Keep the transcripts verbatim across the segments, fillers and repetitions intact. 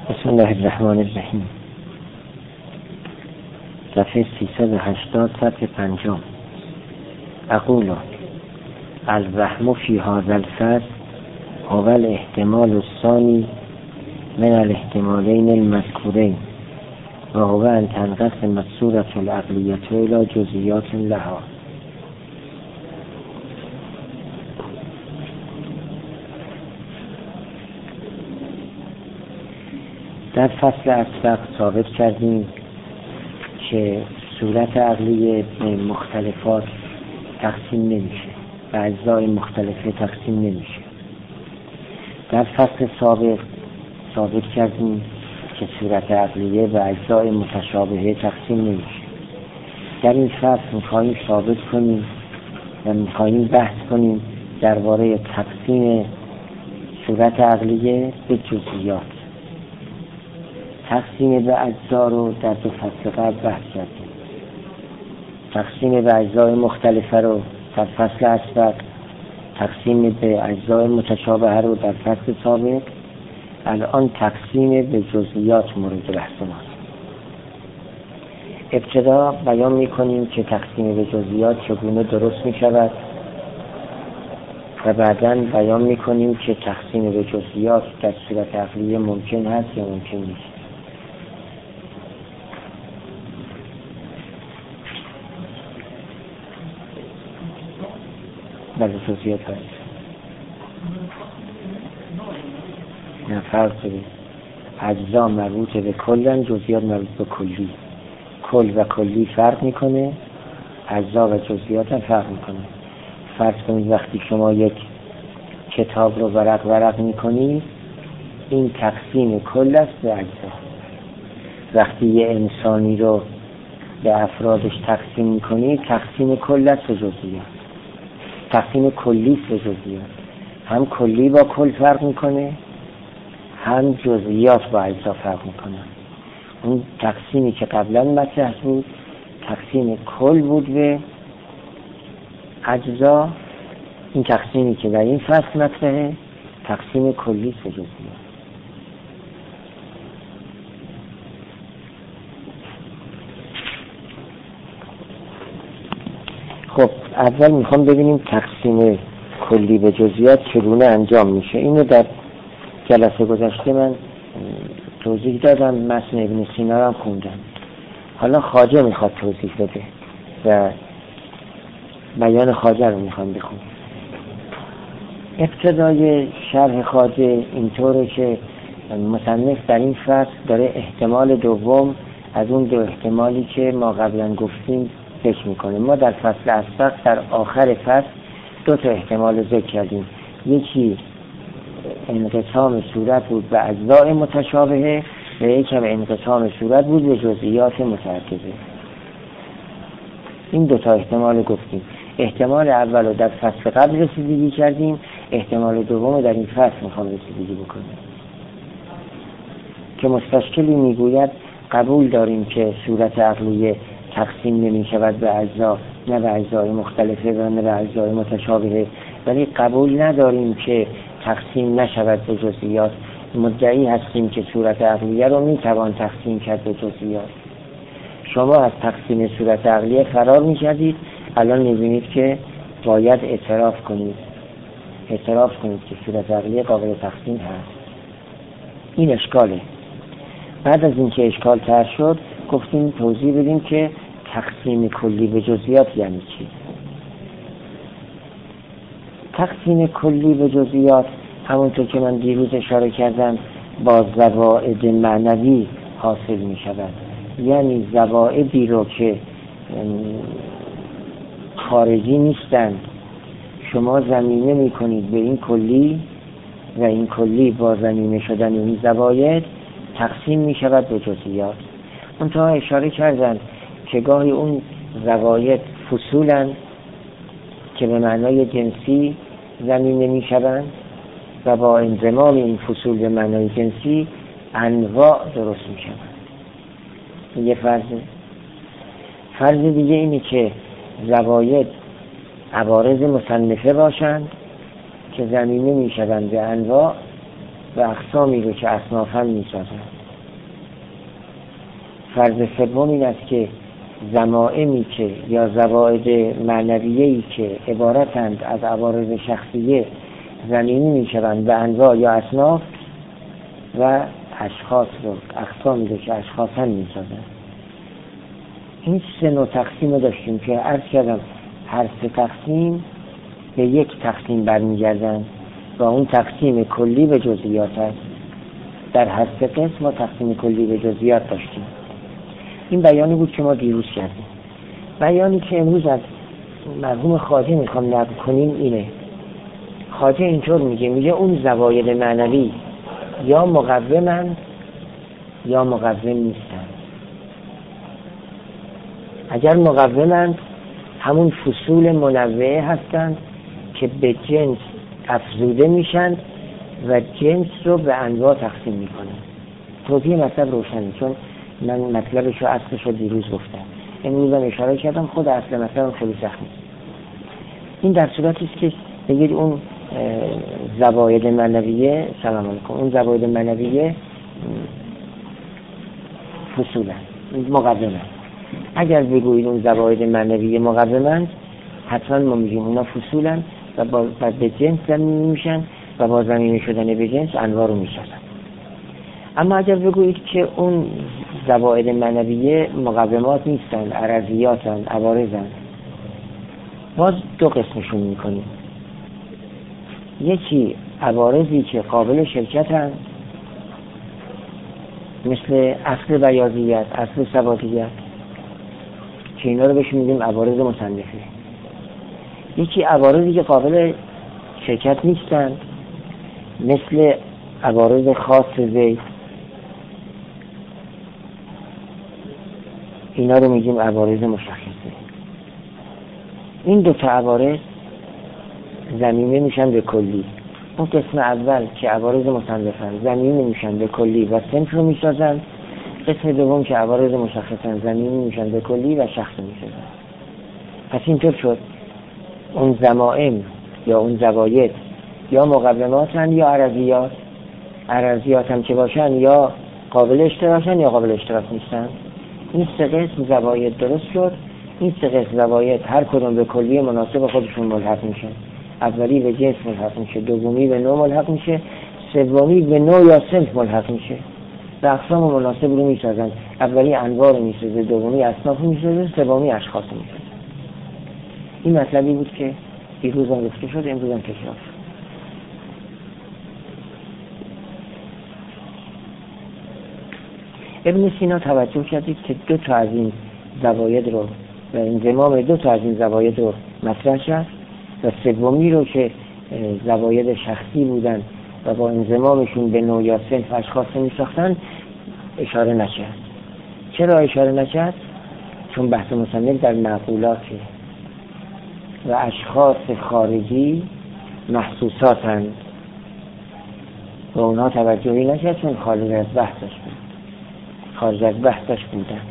بسم الله الرحمن الرحیم. صفحه سیصد و هشتاد صفحه پنجم. اقول الوهم فی هذا الفصل هو الاحتمال الثانی من الاحتمالین المذکورین و هو ان تنقسم الصورة العقلیة الی جزئیات لها. در فصل اسبق ثابت کردیم که صورت عقلیه به مختلفات تقسیم نمیشه، به اجزای مختلفه تقسیم نمیشه. در فصل سابق ثابت کردیم که صورت عقلیه به اجزای متشابهه تقسیم نمیشه. در این فصل میخواییم ثابت کنیم و میخواییم بحث کنیم درباره تقسیم صورت عقلیه به جزئیات. تقسیم به اجزا رو در دو فصل قبل بحث کردیم. تقسیم به اجزای مختلفه رو در فصل اسبق، تقسیم به اجزای متشابهه رو در فصل سابق. الان تقسیم به جزئیات مورد بحث ماست. ابتدا بیان میکنیم که تقسیم به جزئیات چگونه درست میشود و بعداً بیان میکنیم که تقسیم به جزئیات در صورت عقلیه ممکن هست یا ممکن نیست. بله جزئیات هست. نه فرق داره. اجزا مربوط به کلن، جزئیات مربوط به کلی. کل و کلی فرق میکنه، اجزا و جزئیات هم فرق میکنه. فرض کنید وقتی شما یک کتاب رو ورق ورق میکنید، این تقسیم کل است به اجزا. وقتی یه انسانی رو به افرادش تقسیم میکنید، تقسیم کل است به جزئیات. تقسیم کلی است به جزئیات. هم کلی با کل فرق میکنه، هم جزئیات با اجزا فرق میکنه. اون تقسیمی که قبلا مطرح بود تقسیم کل بود به اجزا. این تقسیمی که در این فصل مطرحه تقسیم کلی است به جزئیات. خب اول میخوام ببینیم تقسیم کلی به جزئیات چگونه انجام میشه. اینو در جلسه گذشته من توضیح دادم، متن ابن سینا رو هم خوندم. حالا خواجه میخواد توضیح بده و بیان خواجه رو میخوام بخونم. ابتدای شرح خواجه اینطوره که مصنف در این فصل داره احتمال دوم از اون دو احتمالی که ما قبلا گفتیم ذکر میکنه. ما در فصل اسبق در آخر فصل دو تا احتمال ذکر کردیم. یکی انقسام صورت بود به اجزای متشابهه و یکی هم انقسام صورت بود به جزئیات متعدده. این دو تا احتمال گفتیم. احتمال اول رو در فصل قبل رسیدگی کردیم، احتمال دوم در این فصل میخوام رسیدگی بکنیم که مستشکلی میگوید قبول داریم که صورت عقلیه تقسیم نمی شود به اجزا، نه به اجزای مختلفه و نه به اجزای متشابهه، ولی قبول نداریم که تقسیم نشود به جزئیات. مدعی هستیم که صورت عقلیه رو میتوان تقسیم کرد به جزئیات. شما از تقسیم صورت عقلیه فرار میکردید، الان میبینید که باید اعتراف کنید اعتراف کنید که صورت عقلیه قابل تقسیم هست. این اشکاله. بعد از اینکه اشکال طرح شد گفتیم توضیح بدیم که تقسیم کلی به جزئیات یعنی چی. تقسیم کلی به جزئیات همونطور که من دیروز اشاره کردم با زوائد معنوی حاصل می شود. یعنی زوائدی رو که خارجی نیستند شما زمینه می کنید به این کلی و این کلی با زمینه شدن این زواید تقسیم می شود به جزئیات. منتها اشاره کردن که گاهی اون زواید فصولن که به معنای جنسی زمینه می شوند و با انضمام این فصول به معنای جنسی انواع درست می شوند. یه فرضه. فرض دیگه اینه که زواید عوارض مصنفه باشند که زمینه می شوند به انواع و اقسامی رو که اصنافاً می‌سازند. فرض سوم این است که ضمائمی که یا زواید معنویه‌ای که عبارتند از عوارض شخصیه ضمیمی می‌شوند به انواع یا اصناف و اشخاص رو اقسامی رو که اشخاصاً می‌سازند. این سه نوع تقسیم رو داشتیم که عرض کردم هر سه تقسیم به یک تقسیم برمیگردند و اون تقسیم کلی به جزئیات است. در هر سه قسم ما تقسیم کلی به جزئیات داشتیم. این بیانی بود که ما دیروز کردیم. بیانی که امروز از مرحوم خواجه میخوام نقل کنیم اینه. خواجه اینطور میگه میگه اون زواید معنوی یا مقومند یا مقوم نیستند. اگر مقومند همون فصول منوعه هستند که به جنس افزوده میشن و جنس رو به انواع تقسیم میکنن. توضیح مطلب روشنه، چون من مطلبش رو اصلش رو دیروز گفتم، امروز هم اشاره کردم، خود اصل مطلب خیلی سخت نیست. این در صورتی است که بگید اون زواید معنویه سلام علیکم اون زواید معنویه فصولن مقومن. اگر بگویید اون زواید معنویه مقومن، حتما ما میگیم اونا فصولن و با به جنس زمینی میشن و با زمینی شدن به جنس انواع رو میسازن. اما اگر بگویید که اون زواید معنویه مقومات نیستن، عرضیاتن، عوارضن، باز دو قسمشون میکنیم. یکی عوارضی که قابل شرکتن، مثل اصل بیاضیت، اصل ثباتیت، که اینا رو بهش میگیم عوارض مصنفه. یکی عوارضی که قابل شرکت نیستن، مثل عوارض خاص زید، اینا رو میگیم عوارض مشخصه. این دو تا عوارض ضمیمه میشن به کلی. اون قسم اول که عوارض مصنفن ضمیمه میشن به کلی و صنف رو میسازن. قسم دوم که عوارض مشخصن ضمیمه میشن به کلی و شخص میسازن. پس اینطور شد اون ضمائم یا اون زواید یا مقوماتن یا عرضیات. عرضیات هم که باشن یا قابل اشتراکن یا قابل اشتراک نیستن. این سه قسم زواید درست شد. این سه قسم زواید هر کدوم به کلی مناسب خودشون ملحق میشن. اولی به جنس ملحق میشه، دومی به نوع ملحق میشه، سومی به نوع یا صنف ملحق میشه. به اقسام مناسب رو میسازن. اولی انواع رو میسازه، دومی اصناف رو میسازه، سومی اشخاص رو میسازه. این مطلبی بود که دیروز هم گفته شد، امروز هم تکرار شد. ابن سینا توجه کردید که دو تا از این زواید رو و انضمام دو تا از این زواید رو مطرح کرد و سومی رو که زواید شخصی بودن و با انضمامشون به نوع یا صنف اشخاص می ساختن اشاره نکرد. چرا اشاره نکرد؟ چون بحث مصنف در معقولاته و اشخاص خارجی محسوساتند و اونها توجهی نکرد، چون خارج از بحثش بود خارج از بحثش بودن.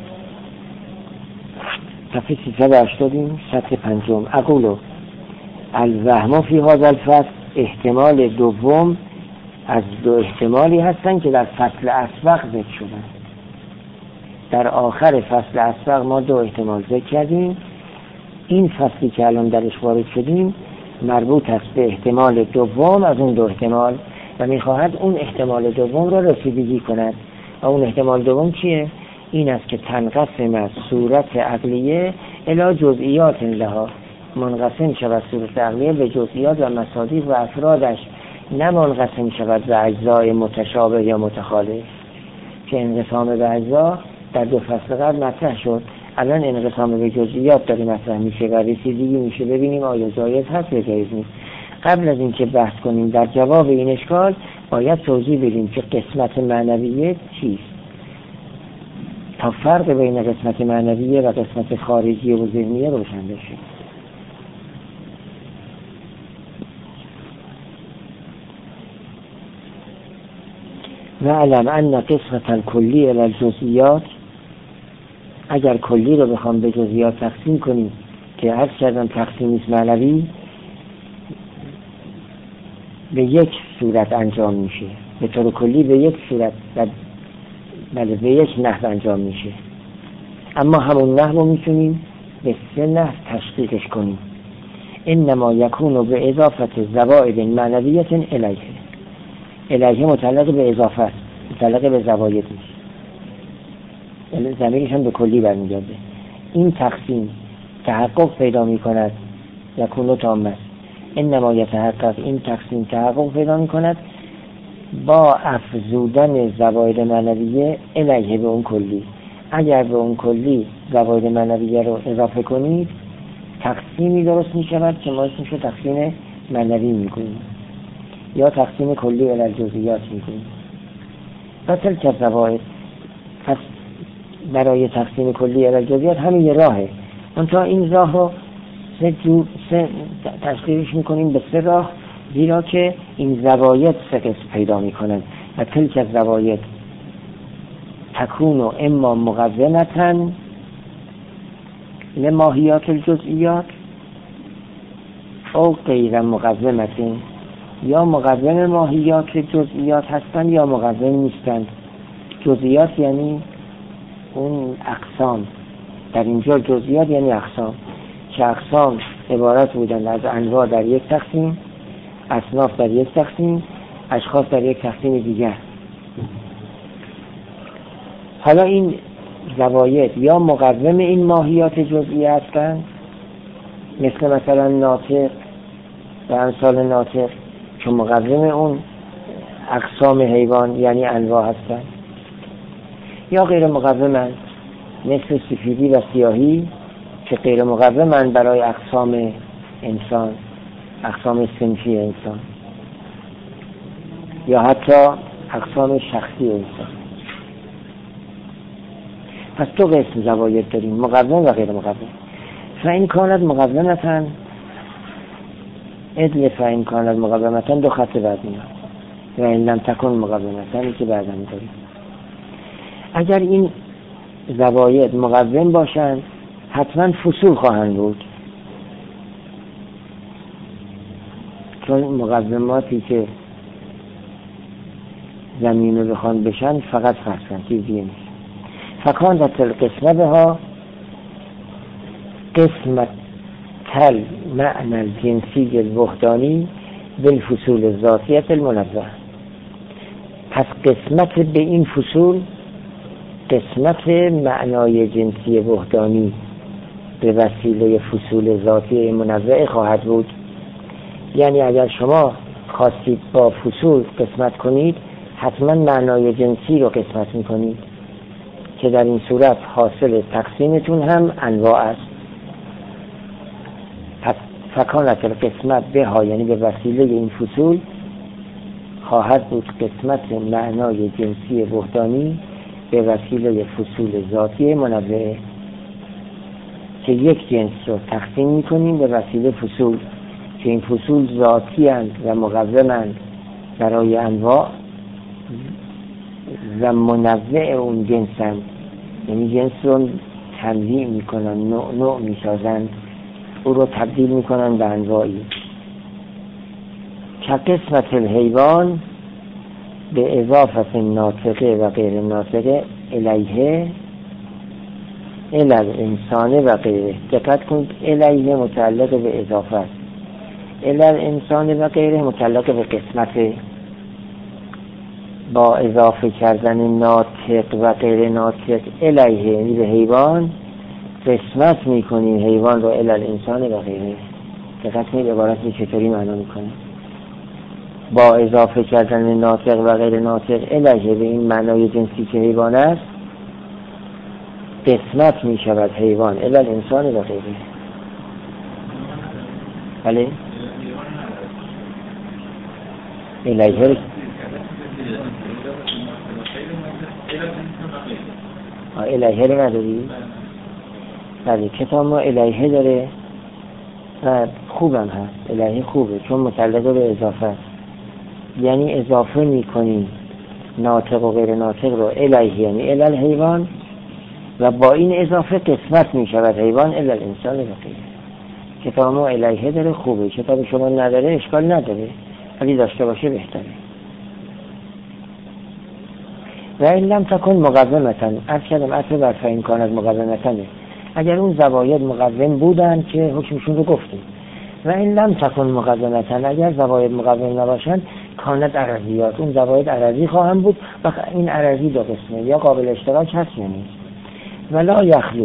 صفحه سیصد و هشتاد سطر پنجم. اقولو الوهم فی هذا الفصل، احتمال دوم از دو احتمالی هستن که در فصل اسبق ذکر شدن. در آخر فصل اسبق ما دو احتمال ذکر کردیم. این فصلی که الان درش وارد شدیم مربوط است به احتمال دوم از اون دو احتمال و میخواهد اون احتمال دوم را رسیدگی کند. و اون احتمال دوم چیه؟ این است که تنقسم از صورت عقلیه الی جزئیات لها، منقسم شود صورت عقلیه به جزئیات و مصادیق و افرادش، نه منقسم شود به اجزای متشابه یا متخالف. که انقسام به اجزا در دو فصل قبل مطرح شد، الان انقسام به جزئیات داره مطرح میشه و رسیدگی میشه ببینیم آیا جایز هست یا جایز نیست. قبل از این که بحث کنیم در جواب این اشکال باید توضیح بدیم که قسمت معنویه چیست تا فرق بین قسمت معنویه و قسمت خارجی و ذهنیه روشن بشه. و علم ان قسمت الکلی الی الجزئیات، اگر کلی رو بخوام به جزئیات تقسیم کنیم که عرض کردم تقسیم معنوی به یک صورت انجام میشه به طور کلی به یک صورت و بله به یک نحو انجام میشه، اما همون نحو رو میتونیم به سه نحو تشقیقش کنیم. انما یکون به اضافت زوائد معنویت الیه. الیه متعلق به اضافت، متعلق به زواید میشه، ضمیرش هم به کلی برمیگرده. این تقسیم تحقق پیدا میکند، یکون تام. انما یتحقق، این تقسیم تحقق پیدا میکند با افزودن زواید معنویه الیه به اون کلی. اگر به اون کلی زواید معنویه رو اضافه کنید تقسیمی درست می شود که ما اسمش رو تقسیم معنوی می کنیم یا تقسیم کلی الی الجزئیات می کنیم. و تلک زواید، پس برای تقسیم کلی الی الجزئیات همین یه راهه، منتها این راه رو سه جو سه تشکیلش می کنیم به سه راه، زیرا که این زواید سه قسم پیدا می کنن. و تلک زواید تکون اما مقومتن لماهیات الجزئیات او غیر مقومتن، یا مقوم ماهیات جزئیات هستند یا مقوم نیستند. جزئیات یعنی اون اقسام، در اینجا جزئیات یعنی اقسام، که اقسام عبارت بودند از انواع در یک تقسیم، اصناف در یک تقسیم، اشخاص در یک تقسیم دیگر. حالا این زواید یا مقوم این ماهیات جزئی هستند، مثل مثلا ناطق و امثال ناطق که مقوم اون اقسام حیوان یعنی انواع هستند، یا غیر مقومند مثل سفیدی و سیاهی که غیر مقومند برای اقسام انسان، اقسام صنفی انسان، یا حتی اقسام شخصی انسان. پس دو قسم زواید داریم، مقوم و غیر مقوم. فإن کانت مقومتن ادل فإن کانت مقومتن دو خط بعد میاد و این لم تکن مقومتن که بعدا داریم. اگر این زواید مقوم باشند حتما فصول خواهند بود، چون مقوماتی که زمینه بخوان بشن فقط فرسن چیزی نیست. فکانت القسمه بها قسمت تل معنی الجنسی الوحدانی بالفصول الذاتیت المنزه. پس قسمت به این فصول قسمت معنای جنسی وحدانی به وسیله فصول ذاتی منزه خواهد بود. یعنی اگر شما خواستید با فصول قسمت کنید حتما معنای جنسی رو قسمت میکنید که در این صورت حاصل تقسیمتون هم انواع است. پس فکانت القسمت به ها یعنی به وسیله این فصول خواهد بود قسمت معنای جنسی وحدانی به وسیله فصول ذاتی منوعه که یک جنس رو تقسیم میکنیم به وسیله فصول که این فصول ذاتی هستند و مقومند برای انواع و منوع اون جنس هستند، یعنی جنس رو تنویع میکنن، نوع نوع میسازند، او رو تبدیل میکنن به انواعی. که قسمت الحیوان به اضافت ناطقه و غیر ناطقه الیه الی الانسان و غیره. دقت کنید، الیه متعلق به اضافه است، الی الانسان و غیره متعلق به قسمت. با اضافه کردن ناطق و غیر ناطق الیه یعنی به حیوان قسمت میکنیم حیوان رو الی الانسان و غیره. دقت کنید عبارت چطوری معنا میکنه. با اضافه کردن ناطق و غیر ناطق الیه به این معنای جنسی که حیوان است قسمت میشود حیوان الی الانسان و غیره. بله الیه الیه رو نداری؟ بله کتاب ما الیه داره و خوبم هست، الیه خوبه چون متعلق به اضافه است، یعنی اضافه میکنیم ناطق و غیر ناطق رو الیه یعنی الی الحیوان و با این اضافه قسمت میشود حیوان الی الانسان و غیره. کتاب ما الیه داره خوبه، کتاب شما نداره اشکال نداره ولی داشته باشه بهتره. و این لم تکن مقومتن، از کلم اصل بر فین کانت مقومتنه، اگر اون زواید مقوم بودن که حکمشون رو گفتیم. و این لم تکن مقومتن، اگر زواید مقوم نباشن کانت عرضیات، اون زواید عرضی خواهم بود و این عرضی دو قسمه، یا قابل اشتراک هست یا نیست. ولا یخلو،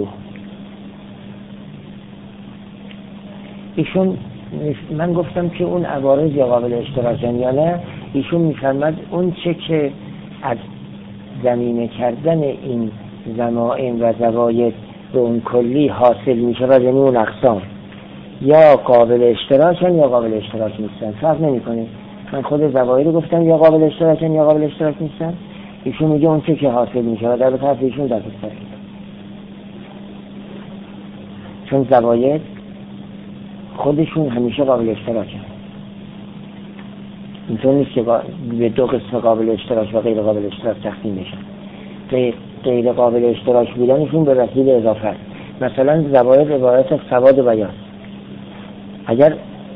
ایشون من گفتم که اون عوارض یا قابل اشتراکن یا نه، ایشون میفرمد اون چه که از زمینه کردن این ضمائم و زواید به اون کلی حاصل میشه و یعنی اون اقسام یا قابل اشتراکن یا قابل اشتراک نیستن، فرق نمیکنه. من خود زواید رو گفتم یا قابل اشتراکن یا قابل اشتراک نیستن، ایشون میگه اون چه که حاصل میشه و در به طرف ایشون در بستر، چون زواید خودشون همیشه قابل اشتراکن. اینطور نیست که به دو قسم قابل اشتراک و غیر قابل اشتراک تقسیم بشن. غیر قابل اشتراک بودنشون به وسیله اضافه. مثلا زواید عبارت از سواد و بیاض، اگر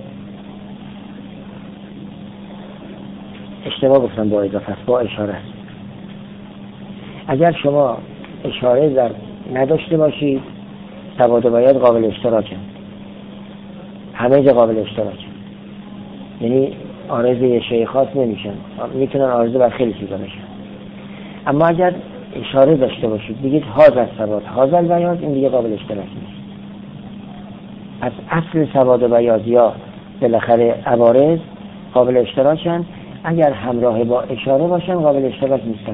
اشتباه گفتم با اضافه است، با اشاره است. اگر شما اشاره در نداشته باشید سواد و بیاض قابل اشتراکن، همه جا قابل اشتراکن، یعنی عارضه شیء خاص نمیشن، میتونن عارضه بر خیلی چیزا بشن. اما اگر اشاره داشته باشید بگید هاذا السواد هاذا البیاض، این دیگه قابل اشتراک نیست. از اصل سواد و بیاض یا بالاخره عوارض قابل اشتراکن، اگر همراه با اشاره باشن قابل اشتراک نیستن.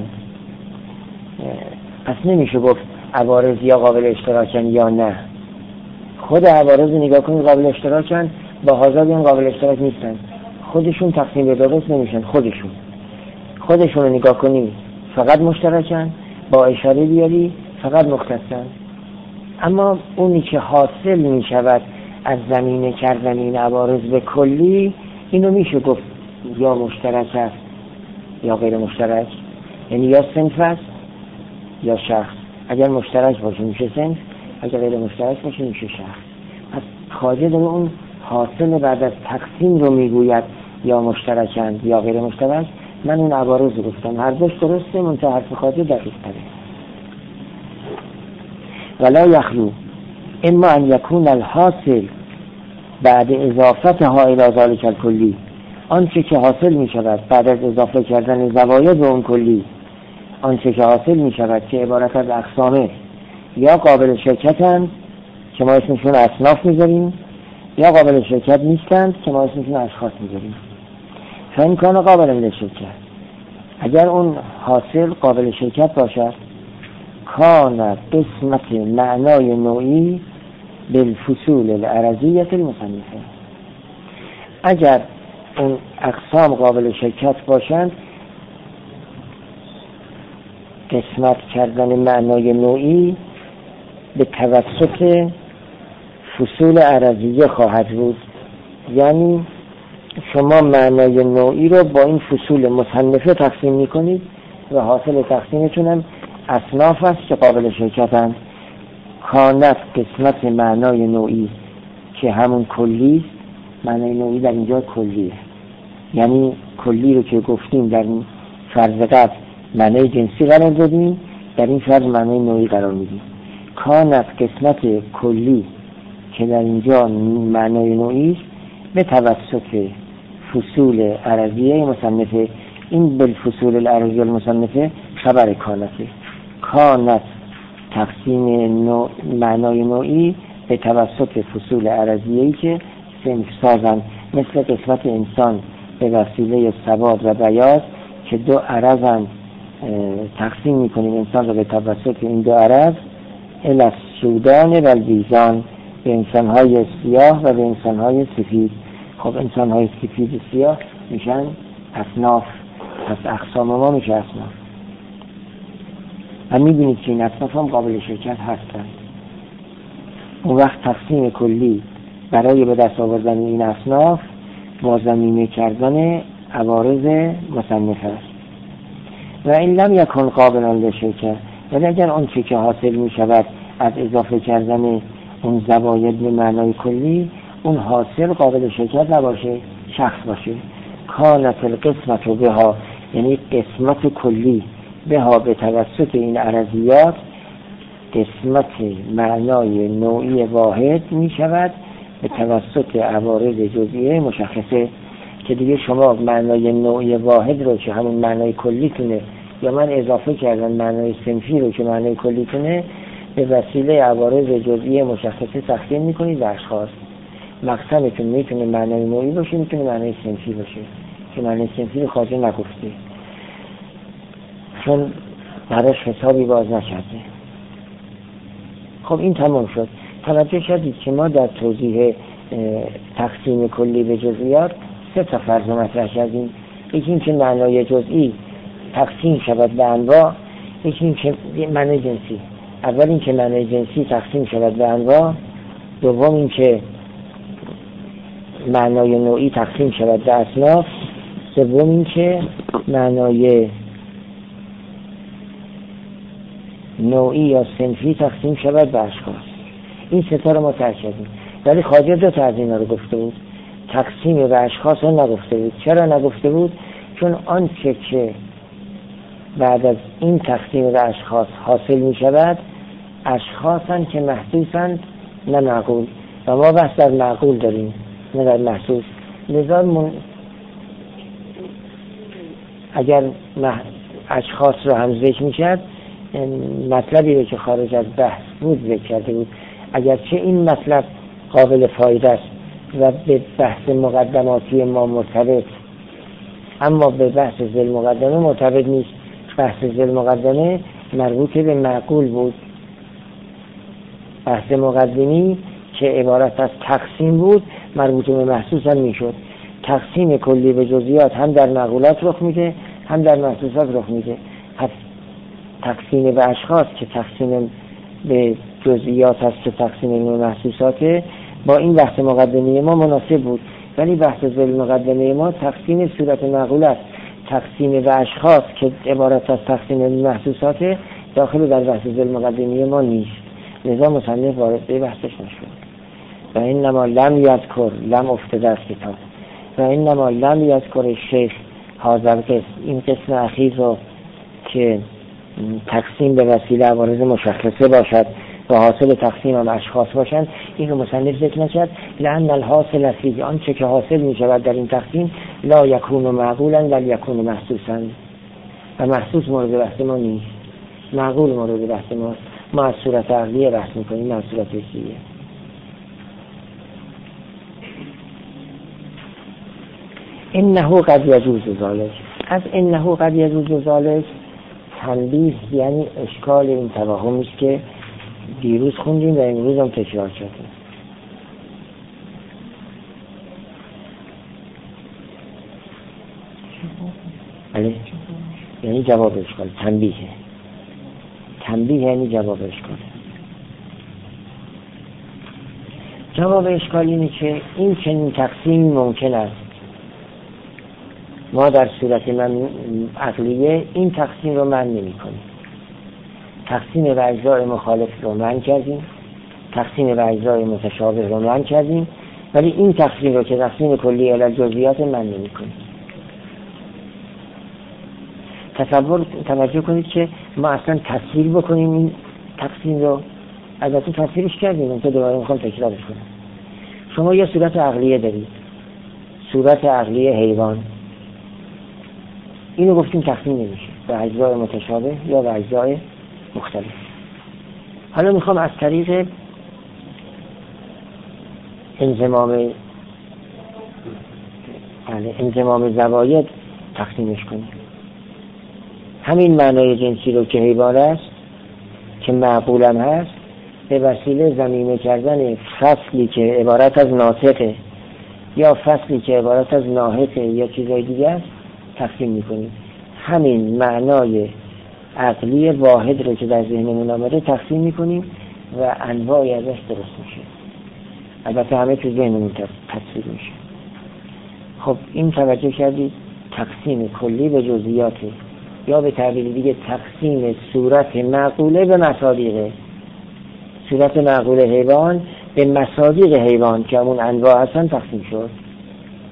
پس نمیشه گفت عوارض یا قابل اشتراکن یا نه. خود عوارض نگاه کنید قابل اشتراکن، با هاذا بیان قابل اشتراک نیستن، خودشون تقسیم به دو قسم نمیشن. خودشون خودشون رو نگاه کنی فقط مشترکن، با اشاره بیاری فقط مختصن. اما اونی که حاصل میشود از زمینه کردن این عوارض به کلی، اینو میشه گفت یا مشترک است یا غیر مشترک، یعنی یا صنف است یا شخص. اگر مشترک باشه میشه صنف، اگر غیر مشترک باشه میشه شخص. پس خواجه داره اون حاصل بعد از تقسیم رو میگوید یا مشترکند یا غیر مشترک. من اون عوارض رو گفتم، هر دوش درسته، منتها حرف خواجه دقیق تره. ولا یخلو اما ان یکون الحاصل بعد اضافتها الی ذلک الکلی، آنچه که حاصل می شود بعد از اضافه کردن زواید به اون کلی، آنچه که حاصل می شود که عبارت از اقسامه یا قابل شرکتند که ما اسمشون اصناف میذاریم، یا قابل شرکت نیستند که ما اسمشون اشخاص میذاریم. فین کان قابل للشرکت، اگر اون حاصل قابل شرکت باشد، کان قسمت معنای نوعی بالفصول العرضیه المصنفه، اگر اون اقسام قابل شرکت باشند قسمت کردن معنای نوعی به توسط فصول عرضیه خواهد بود. یعنی شما معنای نوعی رو با این فصول مصنفه تقسیم میکنید و حاصل تقسیمتون هم اصناف است که قابل شرکتند. کانت قسمت معنای نوعی که همون کلی، معنای نوعی در اینجا کلیه، یعنی کلی رو که گفتیم در این فرض قبل معنای جنسی قرار دادیم، در این فرض معنای نوعی قرار میدیم. کانت قسمت کلی که در اینجا معنای نوعی است به توسط فصول عرضیه مصنفه. این بالفصول العرضیه المصنفه خبر کانته. کانت تقسیم نوع معنای نوعی به توسط فصول عرضیه‌ای که صنف سازن، مثل قسمت انسان به وسیله سواد و بیاض که دو عرضن، تقسیم میکنیم انسان رو به توسط این دو عرض الاسودان و البیزان، به انسانهای سیاه و به انسانهای سفید. خب انسانهای سفید و سیاه میشن اصناف، پس اقسام ما میشه اصناف. و میبینید که این اصناف هم قابل شرکت هستن. اون وقت تقسیم کلی برای به دست آوردن این اصناف با زمینه کردن عوارض مصنف است. و این لم یکن قابلا للشرکت، ولی اگر اون چی که حاصل می شود از اضافه کردن اون زواید به معنای کلی، اون حاصل قابل شرکت نباشه، شخص باشه. کانت القسمت بها، یعنی قسمت کلی به ها به توسط این عرضیات قسمت معنای نوعی واحد می شود به توسط عوارض جزئیه مشخصه، که دیگه شما معنای نوعی واحد رو که همون معنای کلیتونه یا من اضافه کردم معنای صنفی رو که معنای کلیتونه به وسیله عوارض جزئیه مشخصه تقسیم میکنید به اشخاص. مقسمتون میتونه معنای نوعی باشه، میتونه معنای صنفی باشه که معنای صنفی رو خواجه نگفته چون براش حسابی باز نکرده. خب این تمام شد. توجه کردید که ما در توضیح تقسیم کلی به جزئیات سه تا فرض مطرح کردیم. یکی این که معنای جزئی تقسیم شود به انواع، یکی این که معنای جنسی، اول این که معنای جنسی تقسیم شود به انواع، دوم این که معنای نوعی تقسیم شود به اصناف، سوم این که معنای نوعی یا صنفی تقسیم شود به اشخاص. این سه تا رو ما ترک کردیم، ولی خواجه دو تا از اینا رو گفته بود، تقسیم به اشخاص رو نگفته بود. چرا نگفته بود؟ چون آنچه که بعد از این تقسیم به اشخاص حاصل می شود اشخاصن که محسوسند نه معقول، و ما بحث در معقول داریم نه در محسوس. لذا من... اگر مح... اشخاص رو هم ذکر می شد مطلبی رو که خارج از بحث بود ذکر کرده بود، اگرچه این مطلب قابل فایده است و به بحث مقدماتی ما مرتبط، اما به بحث ذیل مقدمه مرتبط نیست. بحث ذیل مقدمه مربوط به معقول بود، بحث مقدمی که عبارت از تقسیم بود مربوط به محسوس هم میشد. تقسیم کلی به جزئیات هم در معقولات رخ میده هم در محسوسات رخ میده. تقسیم به اشخاص که تقسیم به جزئیات هست که تقسیم به محسوساته با این بحث مقدمه ما مناسب بود، ولی بحث ذیل مقدمه ما تقسیم صورت معقول است. تقسیم به اشخاص که عبارت از تقسیم به محسوساته داخل در بحث ذیل مقدمه ما نیست، لذا مصنف وارد به بحثش نشد. و اینما لم یذکر لم افتاده از کتاب و اینما لم یذکر شیخ حاضر قسم، این قسم اخیر رو که تقسیم به وسیله عوارض مشخصه باشد و حاصل تقسیم هم اشخاص باشند، این رو مصنف ذکر نکرد. لأن الحاصل فیه، آنچه که حاصل می شود در این تقسیم لا یکون معقولا بل یکون محسوسا، و محسوس مورد بحث ما نیست، معقول مورد بحث ما. ما از صورت عقلیه بحث میکنیم، از صورت حسیه. انه قد یجوز ذلک، از انه قد یجوز ذلک تنبیه یعنی اشکال این توهمی است که دیروز خوندیم و امروز هم تکرار شده. بله، یعنی جواب اشکال. تنبیه تنبیه یعنی جواب اشکال. جواب اشکال اینه که این چنین تقسیم ممکن است. ما در صورت من عقلیه این تقسیم رو من نمی کنیم. تقسیم به اجزای مخالف رو من کردیم، تقسیم به اجزای متشابه رو من کردیم، ولی این تقسیم رو که تقسیم کلی الی جزئیات من نمی کنیم. تصور توجه کنید که ما اصلا تفسیر بکنیم این تقسیم رو، البته تفسیرش کردیم، من تو دوباره میخوام تکرارش کنم. شما یه صورت عقلیه دارید، صورت عقلیه حیوان، اینو گفتیم تقسیم نمیشه به اجزای متشابه یا به اجزای مختلف. حالا میخوام از طریق انضمام یعنی انضمام زواید تقسیمش کنیم. همین معنای جنسی رو که حیوان است که معقولم هست به وسیله ضمیمه کردن فصلی که عبارت از ناطقه یا فصلی که عبارت از ناحقه یا چیزای دیگه است تقسیم میکنیم. همین معنای عقلی واحد رو که در ذهنمون آمده تقسیم میکنیم و انواعی ازش درست میشه. البته همه تو ذهنمون تفسیر میشه. خب این توجه کردید تقسیم کلی به جزئیاته، یا به تعبیر دیگه تقسیم صورت معقوله به مصادیقه. صورت معقول حیوان به مصادیق حیوان که همون انواع هستن تقسیم شد.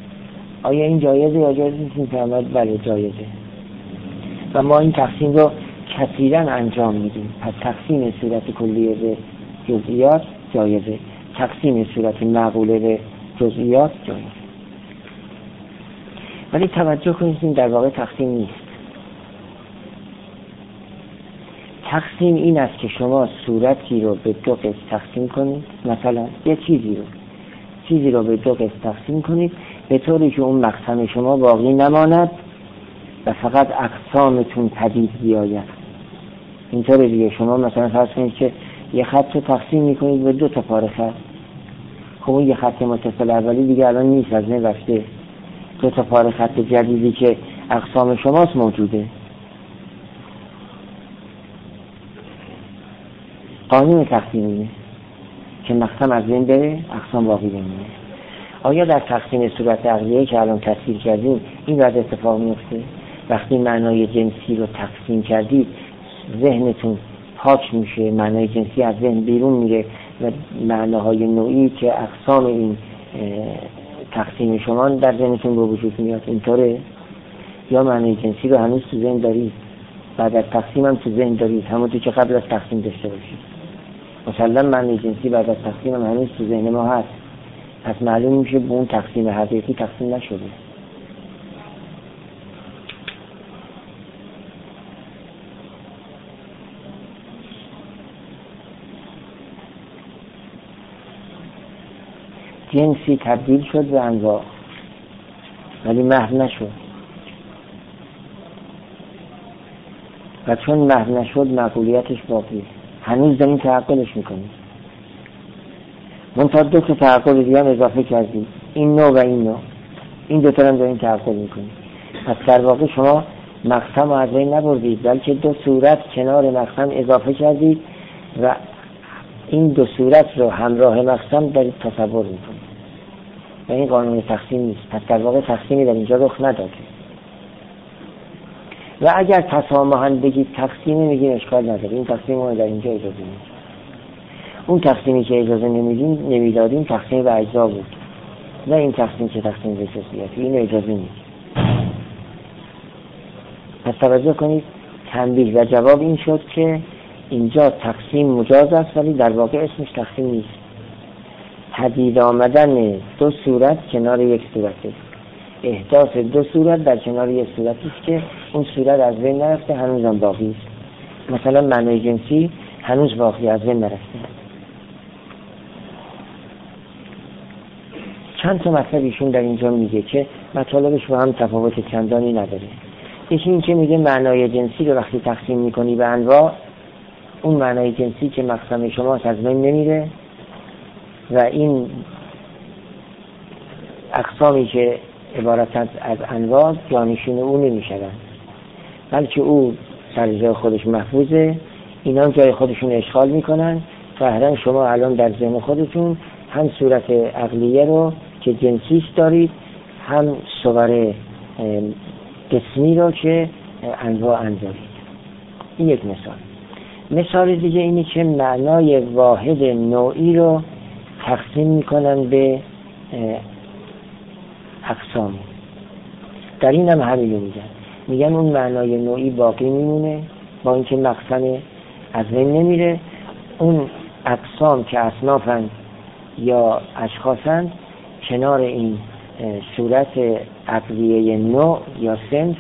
آیا این جایزه یا جایزه نیست؟ این فرماید بله جایزه. و ما این تقسیم رو کثیراً انجام میدیم. پس تقسیم صورت کلیه به جزئیات جایزه، تقسیم صورت معقوله به جزئیات جایزه. ولی توجه کنید این در واقع تقسیم نیست. تقسیم این است که شما صورتی رو به دو قسم تقسیم کنید، مثلا یه چیزی رو چیزی رو به دو قسم تقسیم کنید به طوری که اون مقسم شما باقی نماند و فقط اقسامتون پدید بیاید. اینطور دیگه شما مثلا فرض کنید که یه خط رو تقسیم میکنید به دو تا پاره خط. خب اون یه خط متصل اولی دیگه الان نیست، از بین رفته. دو تا پاره خط جدیدی که اقسام شماست موجوده. قانون تقسیم اینه که مقسم از بین بره، اقسام باقی بمونه. آیا در تقسیم صورت عقلیه که الان تصویر کردیم این وضع اتفاق میفته؟ وقتی معنای جنسی رو تقسیم کردید ذهنتون پاک میشه، معنای جنسی از ذهن بیرون میره و معناهای نوعی که اقسام این تقسیم شما در ذهنتون به وجود میاد. اینطوره؟ یا معنای جنسی رو هنوز تو ذهن دارید، بعد از تقسیم هم تو ذهن دارید، همونطور که قبل از تقسیم داشته باشید. مثلا معنای جنسی بعد از تقسیم هم هنوز تو ذهن ما هست، پس معلوم میشه به اون تقسیم حقیقی تقسیم نشده. جنسی تبدیل شد به انواع ولی محو نشد، و چون محو نشد معقولیتش باقیه. هنوز داریم تعقلش میکنیم. منتها دو تا تعقل دیگه هم اضافه کردیم، این نوع و این نوع، این دو تا هم داریم تعقل میکنیم. پس در واقع شما مقسم رو از بین نبردید، بلکه دو صورت کنار مقسم اضافه کردید و این دو صورت رو همراه مقسم دارید تصور میکنید و این قانون تقسیم نیست. پس در واقع تقسیمی در اینجا رخ نداده. و اگر تسامحاً بگید تقسیمی، میگیم اشکال نداره، این تقسیم رو در اینجا اجازه نیست. اون تقسیمی که اجازه نمیدیم نمیدادیم تقسیم به اجزا بود، نه این تقسیم که تقسیم به جزئیاتی، این اجازه نیست. پس توجه کنید تنبیه و جواب این شد که اینجا تقسیم مجاز است ولی در واقع اسمش تقسیم نیست. پدید آمدن دو صورت کنار یک صورته، احداث دو صورت در کنار یک صورتی است که اون صورت از بین نرفته، هنوزم باقی است. مثلا معنای جنسی هنوز باقی، از بین نرفته. چند تا مطلب ایشون در اینجا میگه که مطالبش با هم تفاوت چندانی نداره. یکی این که میگه معنای جنسی رو وقتی تقسیم میکنی به انواع، اون معنای جنسی که مقسم شماست از بین نمیره و این اقسامی که عبارت از انواع جانشین او نمیشدن، بلکه او سر جای خودش محفوظه، اینا جای خودشون اشغال میکنن. ظاهرا شما الان در ذهن خودتون هم صورت عقلیه رو که جنسیش دارید، هم صور قسمی رو که انواع دارید. این یک مثال. مثال دیگه اینه که معنای واحد نوعی رو تقسیم میکنن به اقسام. در این هم همین رو میگن، میگن اون معنای نوعی باقی میمونه با اینکه مقسم از بین نمیره. اون اقسام که اصنافن یا اشخاصن کنار این صورت عقلیه نوع یا صنف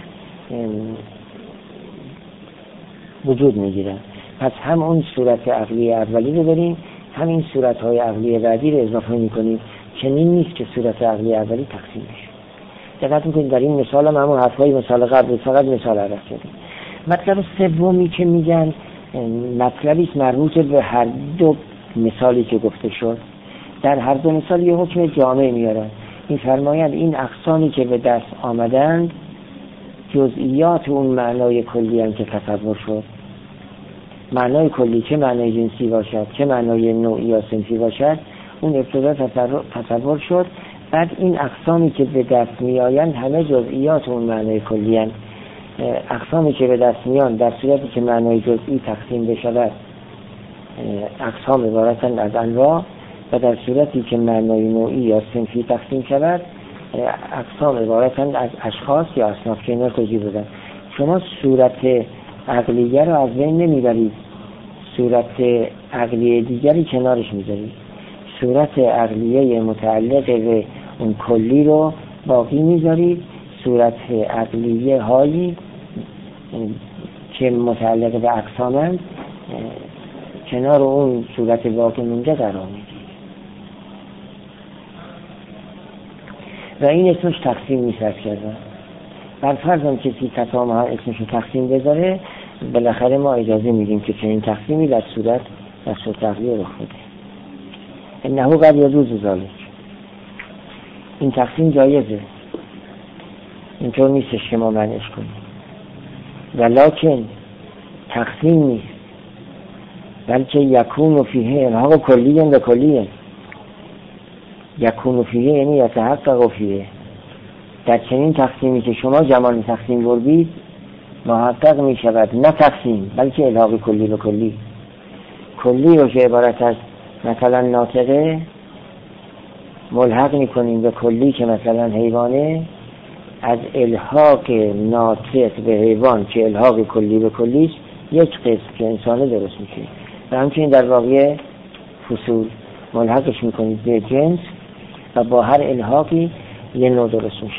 وجود میگیرن. پس هم اون صورت عقلیه اولی رو داریم، هم این صورت های عقلیه بعدی رو اضافه میکنیم. چنین نیست که صورت عقلیه اولی تقسیم بشه. دقت میکنید در این مثال هم همون حرفای مثال قبل فقط مثال عرض کردیم. مطلب سومی که میگن مطلبی مربوط به هر دو مثالی که گفته شد. در هر دو مثال یه حکم جامع میارن. این فرمایند این اقسامی که به دست آمدند جزئیات اون معنای کلی هم که تصور شد. معنای کلی چه معنای جنسی باشد چه معنای نوعی یا صنفی باشد، اون ابتدا تصور شد. بعد این اقسامی که به دست میآیند همه جزئیات اون معنای کلی هم. اقسامی که به دست میان در صورتی که معنای جزئی تقسیم بشود اقسام عبارتند از انواع، و در صورتی که معنای نوعی یا صنفی تقسیم شود اقسام عبارتند از اشخاص یا اصناف که اینا توضیح بدن. شما صورت عقلیه رو از بین نمیبرید، صورت عقلیه دیگری کنارش میذارید، صورت عقلیه متعلق به اون کلی رو باقی میذارید، صورت عقلیه هایی که متعلق به اقسامند کنار اون صورت باقی مونده قرار میدید و این اسمش تقسیم نیست. کردن بر فرض هم کسی تفاهم ها اسمش رو تقسیم بذاره، بالاخره ما اجازه میدیم که چنین تقسیمی در صورت در صورت عقلیه رخ بده. انه قد یجوز ذلک، این تقسیم جایزه، اینطور نیستش که ما منعش کنیم، ولکن تقسیم نیست، بلکه یکون فیه الحاق کلیه و کلیه. یکون فیه یعنی یتحقق فیه، در چنین تقسیمی که شما جمال تقسیم بردید محقق می شود نه تقسیم بلکه الحاق کلی به کلی. کلی رو که عبارت از مثلا ناطقه ملحق می کنیم به کلی که مثلا حیوانه، از الحاق ناطق به حیوان که الحاق کلی به کلی یک قسم که انسانه درست میشه و همچنین در واقع فصول ملحقش میکنید به جنس و با هر الحاقی یه نوع درست میشه.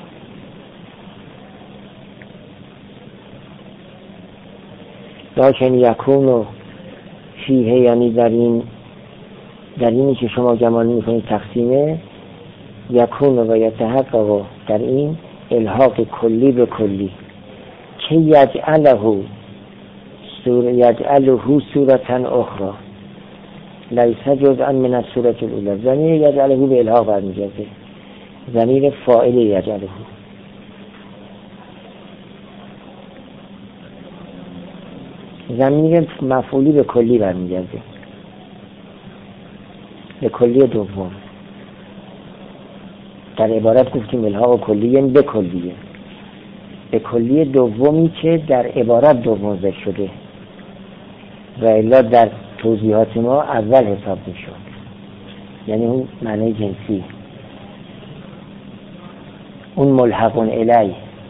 لیکن یکونو فیه یعنی در این در اینی که شما جمال میکنید تقسیمه، یکونو و یتحقق در این الحاق کلی به کلی که یجعله سور یجعله صورتا اخرى لیس جزءا من الصورة الاولى. ضمیر یجعله به الحاق برمیگرده، ضمیر فاعل یجعله، ضمیر مفعولی به کلی برمیگرده، به کلی دوم. در عبارت گفتیم الحاق کلیه به کلیه، به کلی دومی که در عبارت دوم ذکر شده و الا در توضیحات ما اول حساب میشد، یعنی اون معنی جنسی، اون ملحقون الی،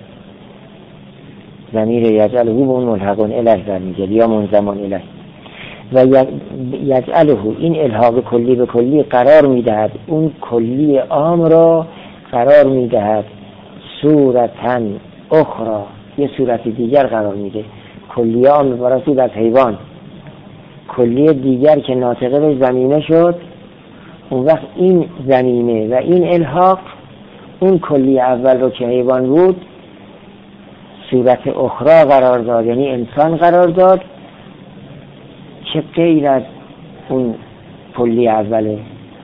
ضمیر یجعله به اون ملحقون الی برمیگرده یا منضمون الی. و یجعله این الحاق کلی به کلی قرار میدهد اون کلی عام را قرار میدهد صورتاً اخرى، یه صورت دیگر قرار میده. کلی عام عبارت از حیوان، کلی دیگر که ناطقه به زمینه شد، اون وقت این زمینه و این الحاق اون کلی اول رو که حیوان بود صورت اخرى قرار داد، یعنی انسان قرار داد که غیر از اون کلی اوله.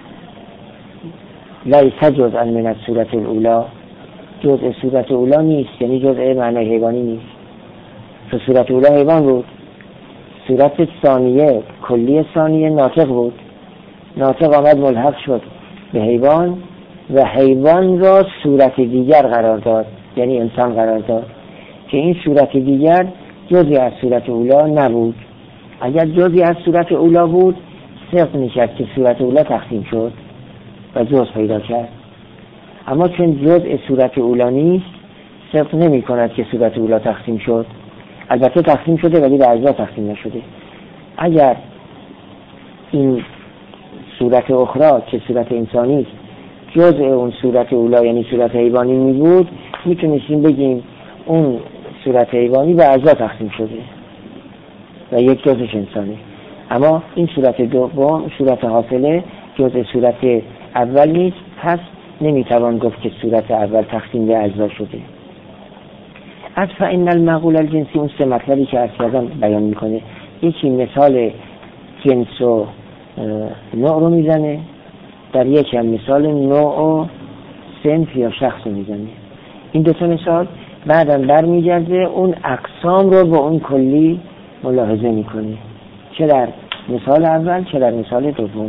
لیس جزءا من الصورة الاولى، جزء صورت اولا نیست، یعنی جزء معنی حیوانی نیست. تو صورت اولا حیوان بود، صورت ثانیه کلی ثانیه ناطق بود، ناطق آمد ملحق شد به حیوان و حیوان را صورت دیگر قرار داد، یعنی انسان قرار داد که این صورت دیگر جزئی از صورت اولا نبود. اگر جزئی از صورت اولا بود صرف میشد که صورت اولا تقسیم شد و جزء پیدا کرد، اما چون جزء صورت اولا نیست صرف نمی کند که صورت اولا تقسیم شد. البته تقسیم شده ولی به اجزا تقسیم نشده. اگر این صورت اخرى که صورت انسانی است جزء اون صورت اولا یعنی صورت حیوانی می بود، میتونستیم بگیم اون صورت حیوانی به اجزا تقسیم شده و یک جزش انسانی. اما این صورت دوم، صورت حاصله، جزء صورت اول نیست، پس نمیتوان گفت که صورت اول تقسیم به اجزا شده. از فإن المعقول الجنسی، اون سه مطلبی که عرض کردم بیان میکنه. یکی مثال جنس و نوع رو میزنه، در یکی هم مثال نوع و صنف یا شخص رو میزنه. این دو تا مثال بعدم برمیگرده اون اقسام رو با اون کلی ملاحظه میکنه، چه در مثال اول چه در مثال دوم.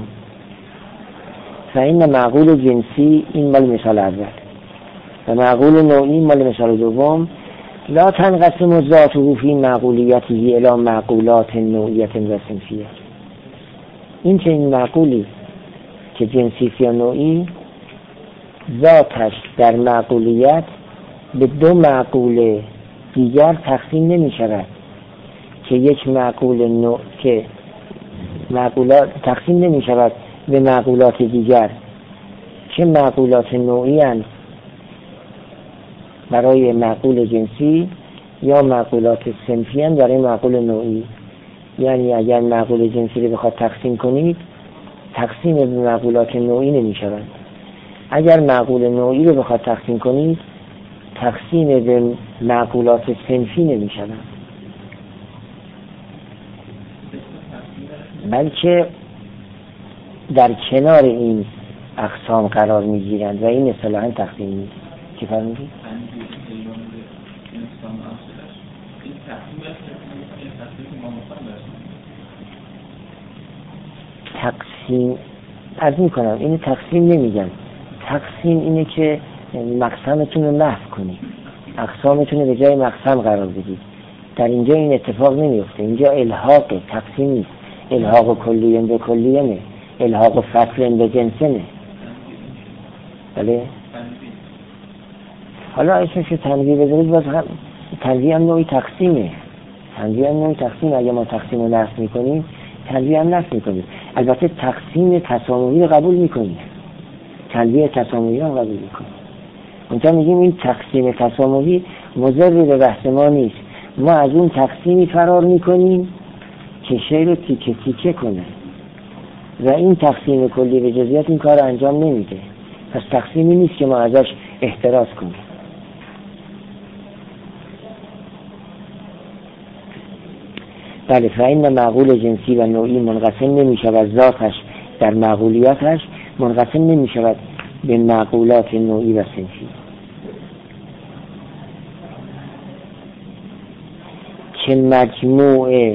فإن معقول جنسی این مال مثال اول و معقول نوعی مال مثال دوم. لا تنقسم ذاته فی معقولیته الی معقولات نوعیت و صنفیه. این که این معقولی که جنسی یا نوعی ذاتش در معقولیت به دو معقول دیگر تقسیم نمی شود، که یک معقول نوع که معقولات تقسیم نمی شود به معقولات دیگر، چه معقولات نوعی هستند برای معقول جنسی یا معقولات صنفی هستند برای معقول نوعی. یعنی اگر معقول جنسی رو بخواد تقسیم کنید، تقسیم به معقولات نوعی نمی شود. اگر معقول نوعی رو بخواد تقسیم کنید، تقسیم به معقولات صنفی نمی شود، بلکه در کنار این اقسام قرار می گیرند و این اصطلاحاً تقسیم نیست. چی فرمودید؟ تقسیم عرض می کنم اینو تقسیم نمیگن. تقسیم اینه که مقسمتون رو محو کنید، اقسامتون رو به جای مقسم قرار بدید. در اینجا این اتفاق نمیفته. اینجا الحاق تقسیم نیست. الحاق کلیه به کلیه نه، الحاق فصل به جنسه نه. بله حالا اسمش تنویع بذارید، باز هم تنویع هم نوعی تقسیمه. تنویع هم نوعی تقسیم. اگه ما تقسیم رو نفی میکنیم، تنویع هم نفی میکنیم. البته تقسیم تسامحی رو قبول میکنیم، تنویع تسامحی رو قبول میکنیم. اونجا میگیم این تقسیم تسامحی مضر به بحث ما نیست. ما از اون تقسیمی فرار میکنیم که شی رو تیکه تیکه کنه و این تقسیم کلی به جزئیات این کار انجام نمیده. پس تقسیمی نیست که ما ازش احتراز کنیم. بله، فإن معقول جنسی و نوعی منقسم نمی شود ذاتش در معقولیاتش، منقسم نمی شود به معقولات نوعی و صنفی. که مجموع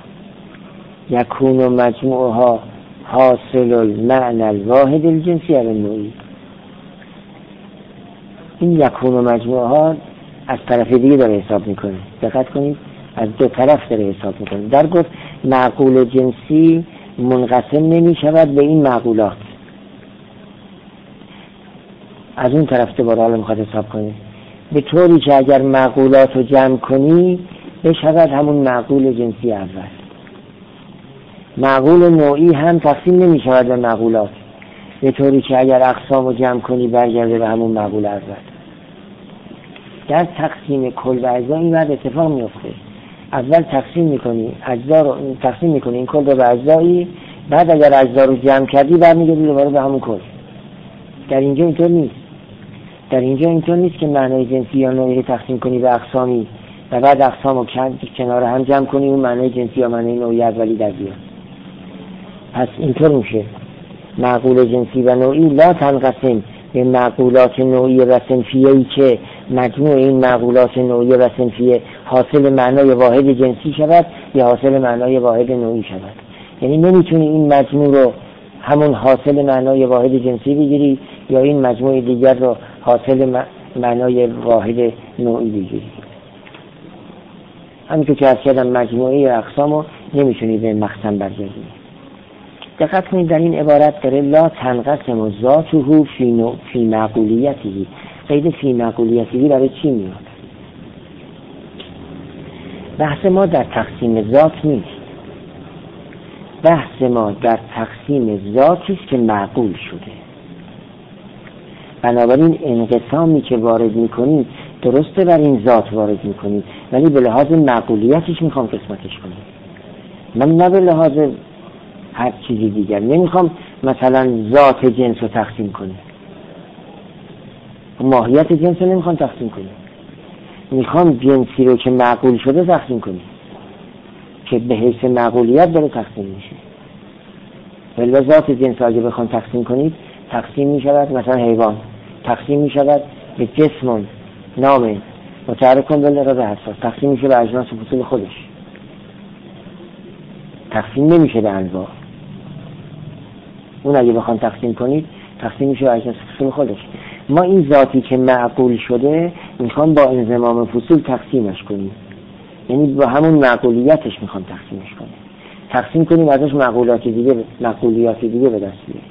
یکون مجموعها حاصل المعنى الواحد الجنسی و نوعی. این یکون مجموعها از طرف دیگه داره حساب میکنه. دقت کنید، از دو طرف داره حساب میکنه. در گفت معقول جنسی منقسم نمی شود به این معقولات، از اون طرف دوباره حالا میخواد حساب کنه به طوری که اگر معقولات رو جمع کنی بشود همون معقول جنسی اول. معقول نوعی هم تقسیم نمی شود به معقولات، به طوری که اگر اقسام رو جمع کنی برگرده به همون معقول اول. در تقسیم کل و اجزا این بعد اتفاق میفته. اول تقسیم میکنی اجزا رو، تقسیم میکنی این کل رو به اجزایی، بعد اگر اجزا رو جمع کردی برمیگردی دوباره به همون کل. در اینجا اینطور نیست. در اینجا اینطور نیست که معنای جنسی یا نوعی رو تقسیم کنی به اقسامی و بعد اقسام رو کنار هم جمع کنی اون معنای جنسی یا معنای نوعی اولی در بیاد. پس اینطور میشه معقول جنسی و نوعی لا تنقسم به معقولات نوعی و صنفیه‌ای که مجموع این معقولات نوعی و صنفیه حاصل معنای واحد جنسی شود یا حاصل معنای واحد نوعی شود. یعنی نمیتونی این مجموع رو همون حاصل معنای واحد جنسی بگیری یا این مجموع دیگر رو حاصل معنای واحد نوعی بگیری. همینطور که از کردم مجموعه اقسام رو نمیتونی به مقسم برگردی. دقت کنید در این عبارت داره لا تنقسم ذاته فی نوع فی معقولیته. قید فی معقولیته برای چی میاد؟ بحث ما در تقسیم ذات نیست. بحث ما در تقسیم ذاتی است که معقول شده. بنابراین انقسامی که وارد میکنید درسته بر این ذات وارد میکنید، ولی به لحاظ معقولیتش میخوام قسمتش کنید. من نه به لحاظ هر چیزی دیگر. نمیخوام مثلا ذات جنس رو تقسیم کنیم، ماهیت جنس رو نمیخوام تقسیم کنیم. میخوام جنسی رو که معقول شده تقسیم کنیم، که به حیث معقولیت داره تقسیم میشه. ولی ذات جنس اگه بخوام تقسیم کنید تقسیم میشود مثلا حیوان تقسیم میشود به جسم نام متحرکون بالاراده حساس، تقسیم میشه به اجناس فصول خودش، تقسیم نمیشه به انواع. اون اگه بخوام تقسیم کنید تقسیم میشه به اجناس فصول خودش. ما این ذاتی که معقول شده میخوام با انضمام فصول تقسیمش کنیم، یعنی با همون معقولیتش میخوام تقسیمش کنیم، تقسیم کنیم ازش معقولات دیگه معقولیات دیگه به دست بیاریم.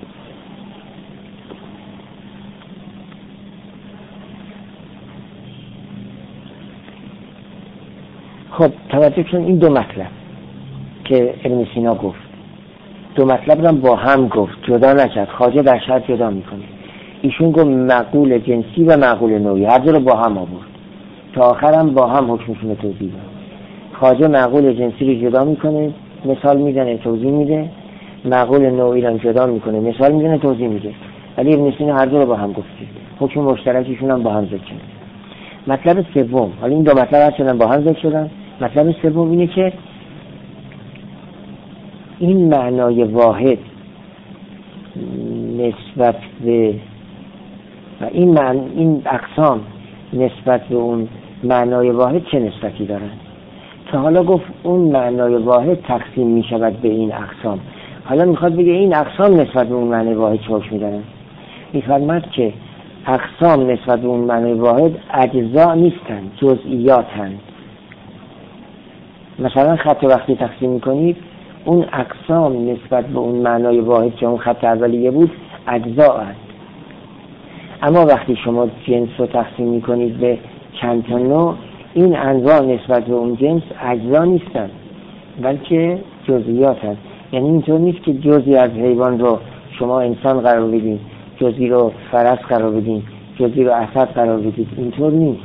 خب توجه کن این دو مطلب که ابن سینا گفت، دو مطلب رو با هم گفت، جدا نکرد. خواجه در شرط جدا میکنه. ایشون گفت معقول جنسی و معقول نوعی، هر دو رو با هم آورد، تا آخر هم با هم حکمشون رو توضیح داد. خواجه معقول جنسی رو جدا میکنه، مثال میزنه، توضیح میده. معقول نوعی رو جدا میکنه، مثال میزنه، توضیح میده. ولی ابن سینا هر دو رو با هم گفته، حکم مشترکشون هم با هم ذکر شده. مطلب سوم، حالا این دو مطلب هر شدن با هم ذکر شدن. مطلب سوم اینه که این معنای واحد نسبت به و این معنی این اقسام نسبت به اون معنای واحد چه نسبتی دارن؟ تا حالا گفت اون معنای واحد تقسیم می شود به این اقسام، حالا میخواد بگه این اقسام نسبت به اون معنای واحد چه حکمی دارن. میفرماد که اقسام نسبت به اون معنای واحد اجزا نیستن، جزئیاتن. مثلا خط وقتی تقسیم میکنید، اون اقسام نسبت به اون معنای واحد که اون خط اولیه بود اجزا هست. اما وقتی شما جنس رو تقسیم میکنید به چند تا نوع، این انواع نسبت به اون جنس اجزا نیستن بلکه جزئیات هست. یعنی اینطور نیست که جزئی از حیوان رو شما انسان قرار بدین، جزئی رو فرس قرار بدین، جزئی رو اسد قرار بدید. اینطور نیست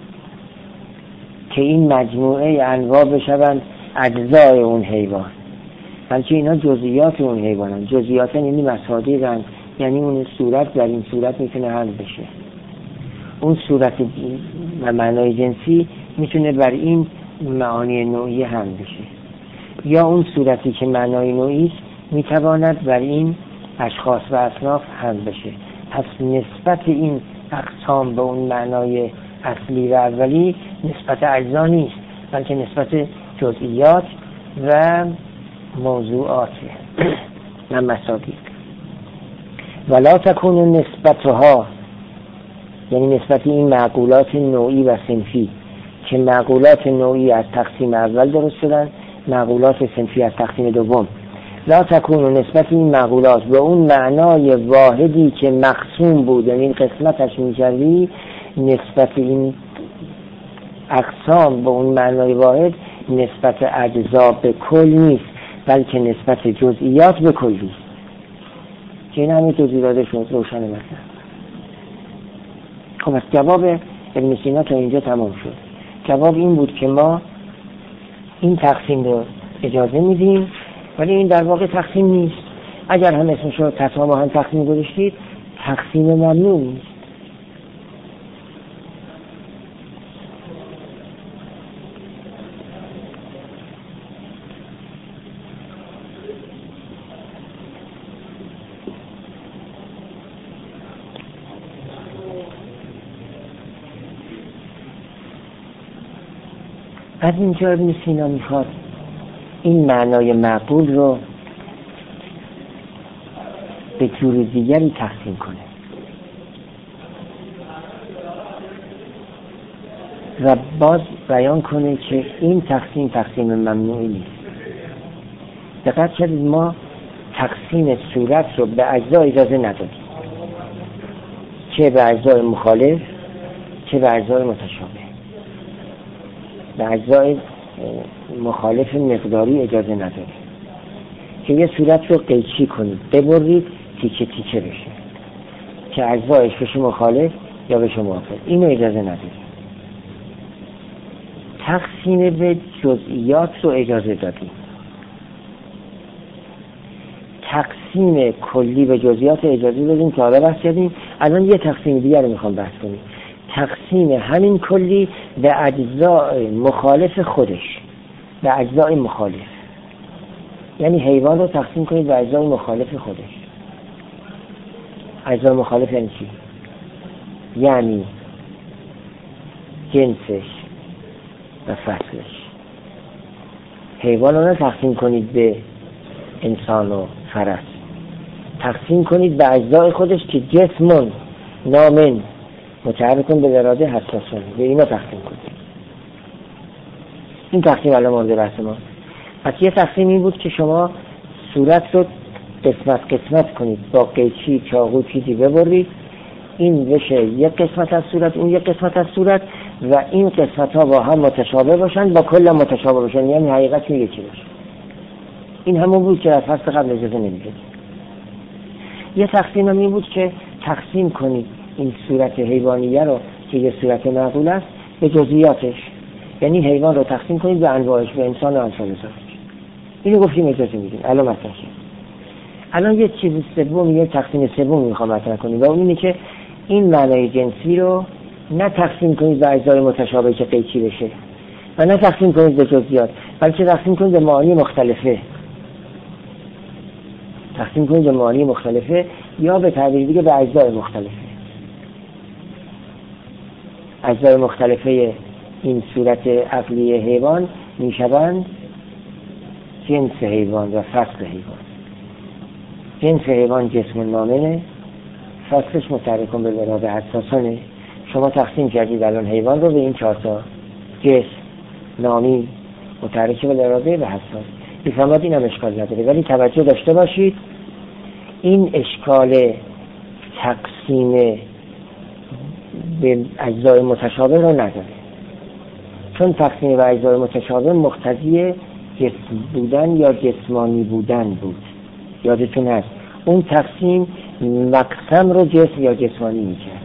که این مجموعه انواع بشوند اجزای اون حیوان، بلکه اینا جزئیات اون حیوانن. جزئیات یعنی مصادیقن، یعنی اون صورت در این صورت میتونه حل بشه، اون صورت و معنای جنسی میتونه بر این معانی نوعی حل بشه، یا اون صورتی که معنای نوعی است میتواند بر این اشخاص و اصناف حل بشه. پس نسبت این اقسام به اون معنای اصلی و اولی نسبت اجزا نیست، بلکه نسبت جزئیات و موضوعات و مصادیق. ولا تکون نسبتها، یعنی نسبت این معقولات نوعی و صنفی که معقولات نوعی از تقسیم اول درست شدن، معقولات صنفی از تقسیم دوم. لا تکون نسبت این معقولات به اون معنای واحدی که مقسوم بود، یعنی قسمتش می‌کردی، نسبت این اقسام به اون معنای واحد نسبت اجزا به کل نیست، بلکه نسبت جزئیات به کلی. که این همین توضیح داده شد، روشن مثلا. خب از جواب ابن سینا تا اینجا تمام شد. جواب این بود که ما این تقسیم رو اجازه میدیم، ولی این در واقع تقسیم نیست. اگر هم اسمش رو تسامحاً تقسیم گذاشتید، تقسیم ممنوع نیست. از اینجا ابن سینا میخواد این معنای معقول رو به جور دیگری تقسیم کنه و باز بیان کنه که این تقسیم تقسیم ممنوعی نیست. دقت کنید، ما تقسیم صورت رو به اجزا اجازه ندادیم، چه به اجزای مخالف چه به اجزای متشابه. به اجزای مخالف مقداری اجازه ندارید که یه صورت رو قیچی کنید، ببرید تیکه تیکه بشه که اجزایش بشه مخالف یا بشه موافق. اینو اجازه ندارید. تقسیم به جزئیات رو اجازه دادیم. تقسیم کلی به جزئیات اجازه دادیم که حالا بحث کردیم. الان یه تقسیم دیگر رو میخوام بحث کنیم، تقسیم همین کلی به اجزای مخالف خودش، به اجزای مخالف. یعنی حیوان رو تقسیم کنید به اجزای مخالف خودش. اجزای مخالف یعنی چی؟ یعنی جنسش و فصلش. حیوان رو تقسیم کنید به انسان و فرس، تقسیم کنید به اجزای خودش که جسمون نامن متحرکون به اراده حساسون، به اینا تقسیم کنید. این تقسیم الان مورد بحث ما. پس یه تقسیم این بود که شما صورت رو قسمت قسمت کنید، با قیچی چاقو چیزی ببرید، این بشه یک قسمت از صورت، اون یک قسمت از صورت، و این قسمت ها با هم متشابه باشن، با کل متشابه باشن، یعنی حقیقت یکی باشه. این همون بود که از فصل قبل اجازه نمیدید. یه تقسیم هم این بود که تقسیم کنید این صورت حیوانیه رو که یه صورت معقول است به جزئیاتش، یعنی حیوان رو تقسیم کنید به انواعش، به انسان و امثال ذالک. اینو گفتیم اجازه میدیم. الان مطرح شد. الان یه چیز سوم، یه تقسیم سوم میخوام مطرح کنیم و اون اینه که این معنای جنسی رو نه تقسیم کنید به اجزای متشابه که قیچی بشه و نه تقسیم کنید به جزئیات، بلکه تقسیم کنید به معانی مختلفه. تقسیم کنید به معانی مختلفه یا به تعبیر دیگه به اجزای مختلفه. اجزای مختلفه این صورت عقلی حیوان میشوند جنس حیوان و فصل حیوان. جنس حیوان جسم نامنه، فصلش متحرکون به اراده حساسانه. شما تقسیم کردید الان حیوان رو به این چهار تا: جسم، نامی، متحرک به اراده و حساس. میفهمید این هم اشکال نداره، ولی توجه داشته باشید این اشکال تقسیم به اجزای متشابه رو نداره، چون تقسیم به اجزای متشابه مقتضی جسم بودن یا جسمانی بودن بود. یادتون هست اون تقسیم مقسم رو جسم یا جسمانی میکرد،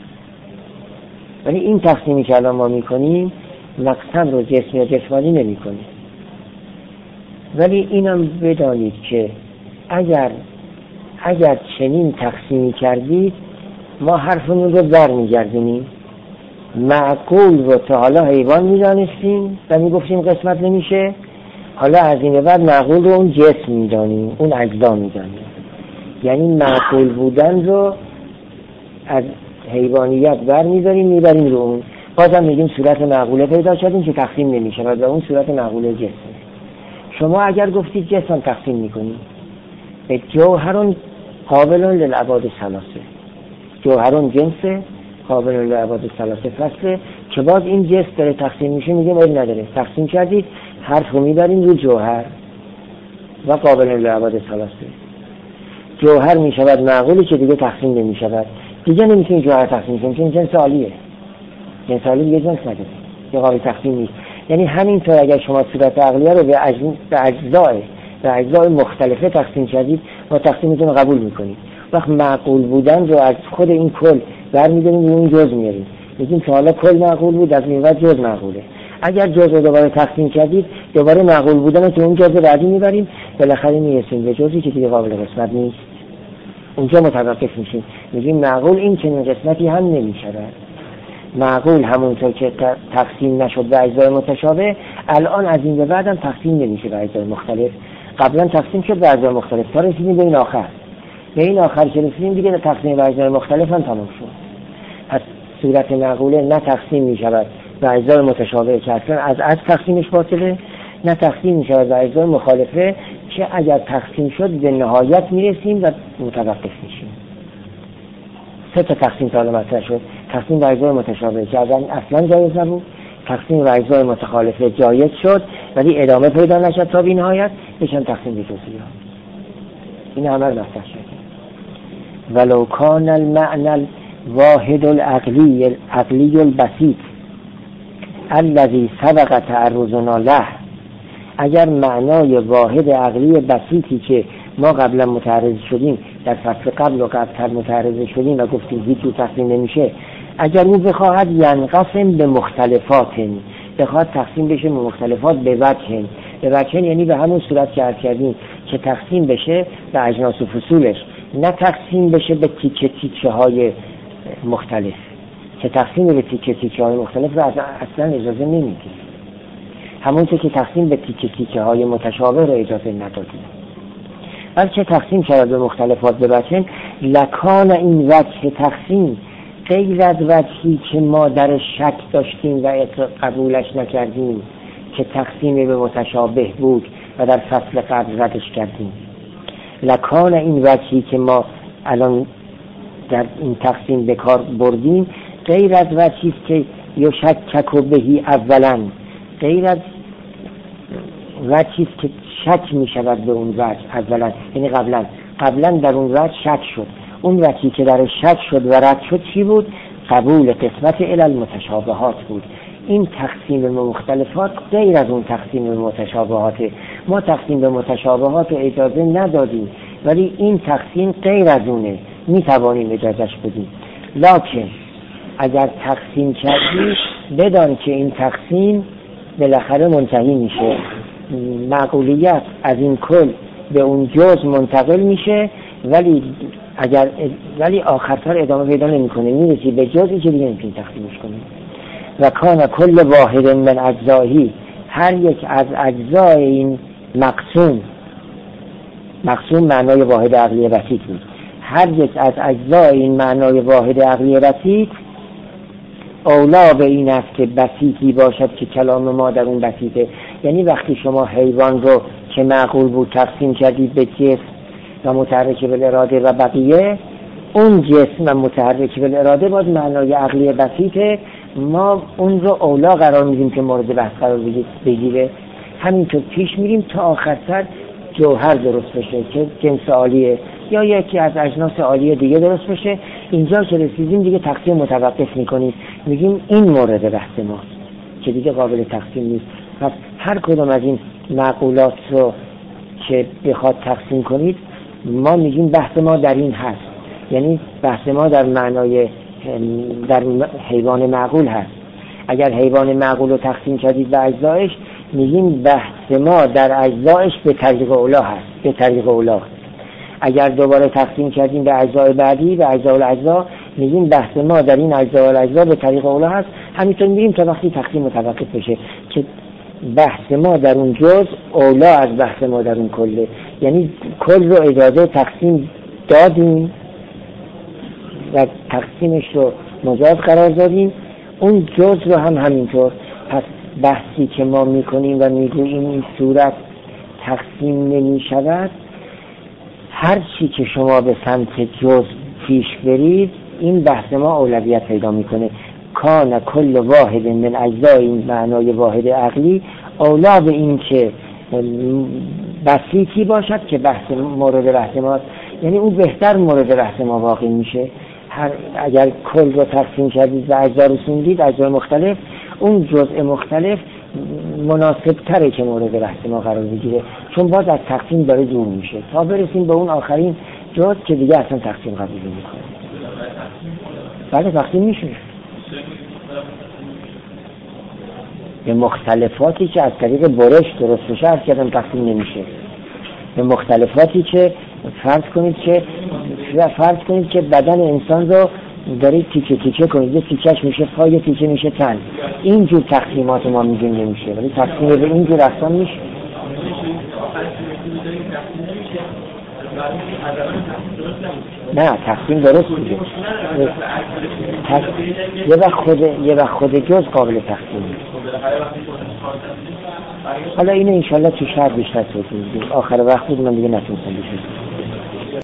ولی این تقسیمی که الان ما میکنیم مقسم رو جسم یا جسمانی نمیکنیم. ولی اینم بدانید که اگر اگر چنین تقسیمی کردید ما حرفمون رو بر میگردونیم. معقول رو تا حالا حیوان میدانستیم و میگفتیم قسمت نمیشه، حالا از این بعد معقول رو اون جسم میدانیم، اون اجزا میدانیم. یعنی معقول بودن رو از حیوانیت بر میداریم میبریم رو اون. بازم میگیم صورت معقوله پیدا کردیم که تقسیم نمیشه و به اون صورت معقوله جسم. شما اگر گفتید جسم تقسیم میکنیم به جوهرون قابل للابعاد ثلاثه، جوهرون جنسه قابل للابعاد ثلاثه فصله، که باز این جنس داره تقسیم میشه، میگیم ایل نداره، تقسیم کردید حرف رو میبریم رو جوهر و قابل للابعاد ثلاثه. جوهر میشود معقولی که دیگه تقسیم نمیشود، دیگه نمیتونیم جوهر تقسیم کنیم چون جنس عالیه. جنس عالی دیگه جنس نداره، یه قابل تقسیم نیست. یعنی همینطور اگر شما صورت عقلیه رو به اجزای به اجزای مختلفه تقسیم کردید ما تقسیمتون رو قبول میکنید. وقت معقول بودن رو از خود این کل برمی‌داریم و اون جزء میاریم، میگیم که حالا کل معقول بود از این بعد جزء معقوله. اگر جزء رو دوباره تقسیم کردید دوباره معقول بودن رو تو اون جزء بعدی میبریم، بالاخره میرسیم به جزئی که دیگه قابل قسمت نیست. اونجا متوقف میشیم، میگیم معقول این چنین قسمتی هم نمیشود. معقول همونطور که تقسیم نشد به اجزای متشابه الان از این به بعد هم تقسیم نمیشه به اجزای مختلف. قبلا تقسیم شد به اجزای مختلف تا رسیدیم به این آخر. به این آخر که رسیدیم دیگه تقسیم به اجزای مختلف هم تمام شد. از صورت معقوله نه تقسیم میشود به اجزای متشابه که اصلا از از تقسیمش باطله، نه تقسیم میشود به اجزای مخالفه که اگر تقسیم شد به نهایت میرسیم و متوقف میشیم. سه تا تقسیم تا مطرح شد: تقسیم به اجزای متشابه که اصلا جایز نبود، تقسیم به اجزای متخالفه جایز شد ولی ادامه پیدا نشد تا به نهایت، بشن تقسیم به جزئیات. این عمل مطرح شد. ولو کان المعنى الواحد العقلی العقلی البسيط الذي سبق تعرضنا له، اگر معنای واحد عقلی بسیطی که ما قبلا متعرض شدیم در فصل قبل و قبلتر متعرض شدیم و گفتیم هیچ تقسیم نمیشه، اگر او بخواهد ینقسم به مختلفات، بخواهد تقسیم بشه به مختلفات به وجه، به وجه یعنی به همون صورت که عرض کردیم که تقسیم بشه به اجناس و فصولش، نه تقسیم بشه به تیکه تیکه های مختلف، که تقسیم به تیکه تیکه های مختلف رو اصلا اجازه نمیدیم، همونطور که تقسیم به تیکه تیکه های متشابه رو اجازه ندادیم، بلکه تقسیم شود به مختلفات به وجه. لکان این وجه تقسیم غیر از وجهی که ما در شک داشتیم و قبولش نکردیم که تقسیم به متشابه بود و در فصل قبل ردش کردیم. لکان این وجهی که ما الان در این تقسیم به کار بردیم غیر از وجهی که یا شک و بهی اولا، غیر از وجهی که شک می شود به اون وجه اولا، یعنی قبلا قبلا در اون وجه شک شد. اون وجهی که در شک شد و رد شد چی بود؟ قبول قسمت الی المتشابهات بود. این تقسیم به مختلفات غیر از اون تقسیم به متشابهاته. ما تقسیم به متشابهات اجازه ندادیم، ولی این تقسیم غیر از اونه، می توانیم اجازهش بدیم. لکن اگر تقسیم کردی بدان که این تقسیم بالاخره منتهی میشه، معقولیت از این کل به اون جز منتقل میشه، ولی اگر ولی آخرتر ادامه پیدا نمیکنه، میرسی به جزئی که دیگه نمیتونی تقسیمش کنی. و کان کل واحد من اجزایی، هر یک از اجزای این مقسوم، مقسوم معنای واحد عقلی بسیط بود، هر یک از اجزای این معنای واحد عقلی بسیط اولا به این است که بسیطی باشد که کلام ما در اون بسیطه. یعنی وقتی شما حیوان رو که معقول بود تقسیم کردید به جسم و متحرک بالاراده و بقیه، اون جسم و متحرک بالاراده باز معنای عقلی بسیطه، ما اون رو اولا قرار میدیم که مورد بحث قرار بگیره. همینطور پیش میریم تا آخر سر جوهر درست بشه که جنس عالیه یا یکی از اجناس عالیه دیگه درست بشه. اینجا که رسیدیم دیگه تقسیم متوقف میکنیم، میگیم این مورد بحث ماست که دیگه قابل تقسیم نیست. پس هر کدوم از این معقولات رو که بخواد تقسیم کنید، ما میگیم بحث ما در این هست، یعنی بحث ما در معنای در حیوان معقول هست. اگر حیوان معقول رو تقسیم کردید به اجزایش، میگیم بحث ما در اجزایش به طریق اولا هست، به طریق اولا. اگر دوباره تقسیم کردیم به اجزای بعدی، به اجزا و اجزا، میگیم بحث ما در این اجزا و اجزا به طریق اولا هست. همینطور میریم تا وقتی تقسیم متوقف بشه که بحث ما در اون جز اولا از بحث ما در اون کله. یعنی کل رو اجازه تقسیم دادیم و تقسیمش رو مجاز قرار دادیم، اون جز رو هم همینطور. پس بحثی که ما میکنیم و میگوییم این صورت تقسیم نمی شود، هر چی که شما به سمت جز پیش برید این بحث ما اولویت پیدا میکنه. کان کل واحد من اجزای این معنای واحد عقلی اولا به این که بسیطی باشد که بحث مورد بحث ماست، یعنی اون بهتر مورد بحث ما واقع میشه. هر اگر کل رو تقسیم کردید و اجزا رسوندید، اجزای مختلف، اون جزء مختلف مناسب تره که مورد بحث ما قرار بگیره، چون باز از تقسیم داره دور میشه تا برسیم به اون آخرین جزء که دیگه اصلا تقسیم قبول نمیکنه. بله تقسیم میشه به مختلفاتی که از طریق برش درست بشه، از کردم تقسیم نمیشه. به مختلفاتی که فرض کنید که فرض کنید که بدن انسان رو دارید تیکه تیکه کنید، یه تیکهش میشه پای، یه تیکه میشه تن. اینجور تقسیمات ما میگیم نمیشه، ولی تقسیم به اینجور اقسام میشه. نه تقسیم درست میشه. یه وقت خود یه وقت خود جز قابل تقسیم نیست. حالا اینو انشالله تو شهر بیشتر توضیح میدیم. آخر وقت بود من دیگه نتونستم بشه.